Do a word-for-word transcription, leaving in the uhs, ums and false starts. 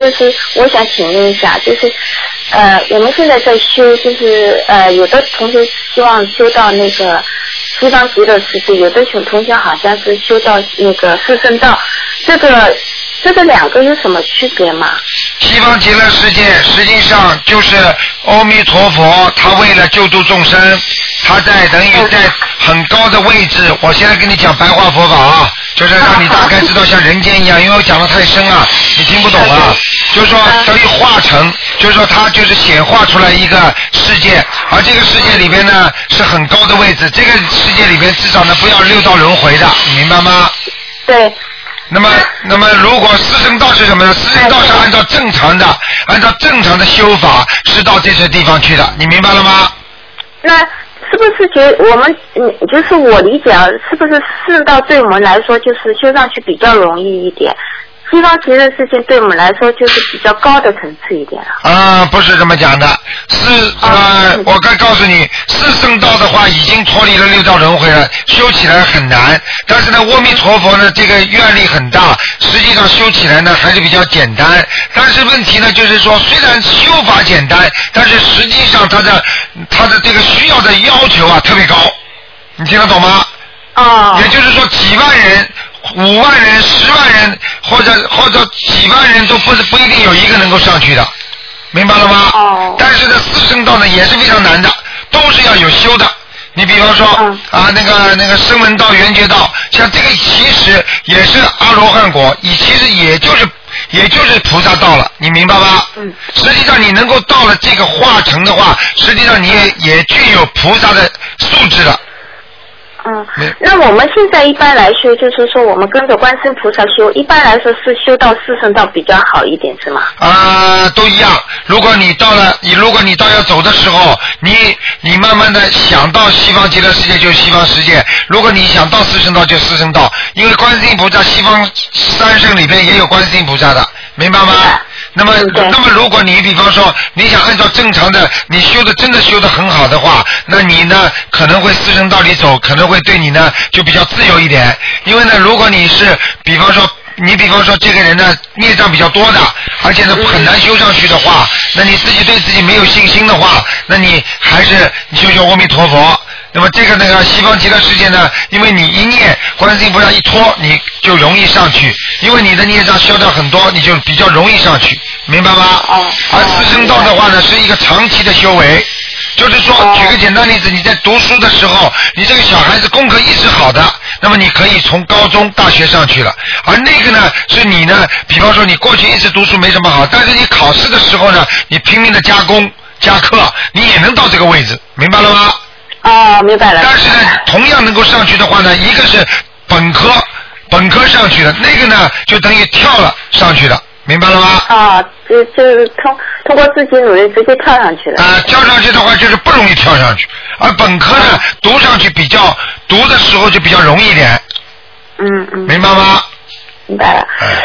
就是我想请问一下，就是呃，我们现在在修，就是呃，有的同学希望修到那个西方极乐世界，有的同学好像是修到那个四圣道，这个这个两个有什么区别吗？ 西方极乐世界实际上就是阿弥陀佛，他为了救度众生，他在等于在很高的位置。我现在跟你讲白话佛法啊，就是让你大概知道像人间一样，因为我讲的太深啊，你听不懂啊。就是说等于化成，就是说他就是显化出来一个世界，而这个世界里边呢是很高的位置，这个世界里边至少呢不要六道轮回的，你明白吗？ 对。 那么，那么如果四圣道是什么呢？四圣道是按照正常的，按照正常的修法是到这些地方去的，你明白了吗？ 那是不是觉得我们，嗯，就是我理解啊，是不是四圣道对我们来说就是修上去比较容易一点？西方极乐世界对我们来说就是比较高的层次一点啊。 啊，不是这么讲的，四呃，我该告诉你，四圣道的话已经脱离了六道轮回了，修起来很难。但是呢，阿弥陀佛呢，这个愿力很大，实际上修起来呢还是比较简单。但是问题呢，就是说虽然修法简单，但是实际上它的它的这个需要的要求啊特别高，你听得懂吗？ 哦。 也就是说，几万人。五万人、十万人，或者或者几万人都不是不一定有一个能够上去的，明白了吗？ 哦。 但是呢，四圣道呢也是非常难的，都是要有修的。你比方说、嗯、啊，那个那个声闻道、缘觉道，像这个其实也是阿罗汉果，也其实也就是也就是菩萨道了，你明白吗？嗯。实际上你能够到了这个化成的话，实际上你也也具有菩萨的素质了。 嗯，那我们现在一般来说，就是说我们跟着观世音菩萨修，一般来说是修到四圣道比较好一点，是吗？ 啊、呃，都一样。如果你到了，你如果你到要走的时候，你你慢慢的想到西方极乐世界就是西方世界，如果你想到四圣道就四圣道，因为观世音菩萨西方三圣里边也有观世音菩萨的，明白吗？那么，那么如果你比方说你想按照正常的，你修的真的修的很好的话，那你呢可能会四圣道里走，可能会对你呢就比较自由一点。因为呢，如果你是比方说你比方说这个人呢孽障比较多的，而且呢很难修上去的话，那你自己对自己没有信心的话，那你还是你修修阿弥陀佛。那么这个那个西方极乐世界呢，因为你一念观世音菩萨一拖，你就容易上去，因为你的孽障消掉很多，你就比较容易上去，明白吗？哦。而四圣道的话呢，是一个长期的修为，就是说，举个简单例子，你在读书的时候，你这个小孩子功课一直好的，那么你可以从高中、大学上去了。而那个呢，是你呢，比方说你过去一直读书没什么好，但是你考试的时候呢，你拼命的加功加课，你也能到这个位置，明白了吗？ 哦，明白了。 但是呢，同样能够上去的话呢，一个是本科，本科上去的，那个呢就等于跳了上去的，明白了吗？ 啊，就就是通通过自己努力直接跳上去了。 啊，跳上去的话就是不容易跳上去，而本科呢、啊、读上去比较读的时候就比较容易一点。 嗯嗯。 明白吗？ 明白了。